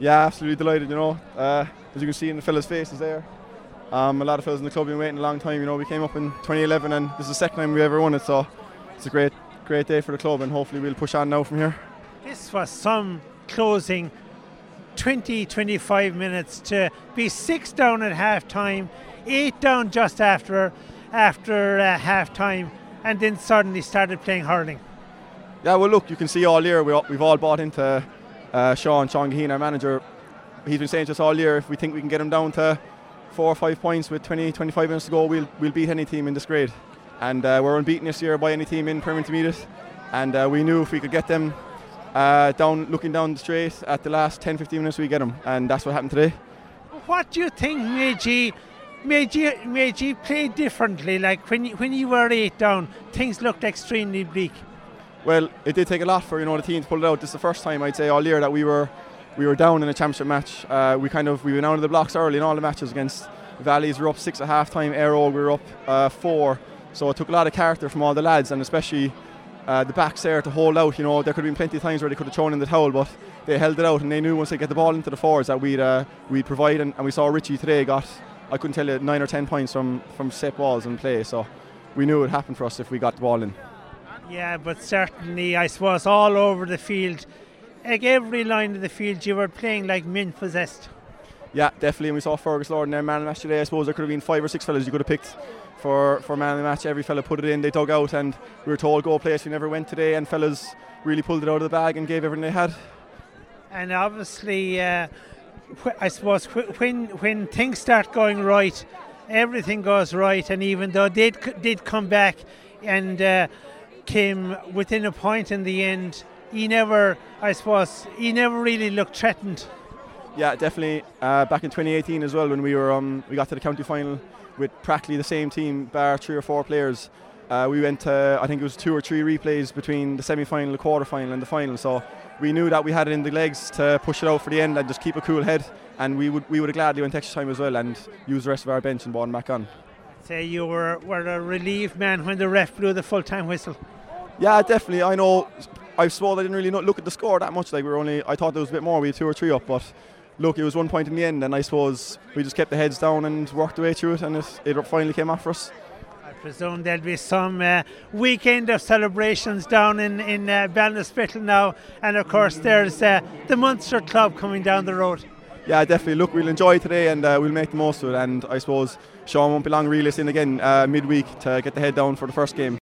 Yeah, absolutely delighted, as you can see in the fellas' faces there. A lot of fellas in the club have been waiting a long time. We came up in 2011 and this is the second time we ever won it, so it's a great day for the club and hopefully we'll push on now from here. This was some closing 20-25 minutes to be 6 down at half time, 8 down just after half time, and then suddenly started playing hurling. Yeah, well look, you can see all year we've all bought into Sean Gaheen, our manager. He's been saying to us all year, if we think we can get him down to 4 or 5 points with 20-25 minutes to go, we'll beat any team in this grade. And we're unbeaten this year by any team in Premier Intermediate, and we knew if we could get them looking down the straight at the last 10-15 minutes, we get them, and that's what happened today. What do you think made you play differently? Like when you were 8 down, things looked extremely bleak. Well, it did take a lot for the team to pull it out. This is the first time I'd say all year that we were down in a championship match. We went out of the blocks early in all the matches against Valleys. We were up 6 at half time. Aero, we were up 4. So it took a lot of character from all the lads, and especially the backs there to hold out. There could have been plenty of times where they could have thrown in the towel, but they held it out, and they knew once they get the ball into the forwards that we'd provide. And we saw Richie today got, I couldn't tell you, 9 or 10 points from set balls and play. So we knew it would happen for us if we got the ball in. Yeah, but certainly, I suppose, all over the field, like every line of the field, you were playing like men possessed. Yeah, definitely, and we saw Fergus Lord in their man of the match today. I suppose there could have been 5 or 6 fellas you could have picked for man of the match. Every fella put it in, they dug out, and we were told go place we never went today, and fellas really pulled it out of the bag and gave everything they had. And obviously, I suppose when things start going right, everything goes right, and even though they did come back and came within a point in the end, he never really looked threatened. Yeah, definitely. Back in 2018 as well, when we got to the county final with practically the same team, bar 3 or 4 players. We went to, I think it was 2 or 3 replays between the semi-final, the quarter-final and the final. So we knew that we had it in the legs to push it out for the end and just keep a cool head. And we would have gladly went extra time as well and used the rest of our bench and brought them back on. Say you were a relieved man when the ref blew the full-time whistle. Yeah, definitely. I know. I suppose I didn't really look at the score that much. I thought there was a bit more. We had 2 or 3 up, but look, it was 1 point in the end, and I suppose we just kept the heads down and worked the way through it, and it finally came off for us. I presume there'll be some weekend of celebrations down in Ballinasbrittle now, and of course there's the Munster Club coming down the road. Yeah, definitely. Look, we'll enjoy today and we'll make the most of it, and I suppose Sean won't be long reeling us in again midweek to get the head down for the first game.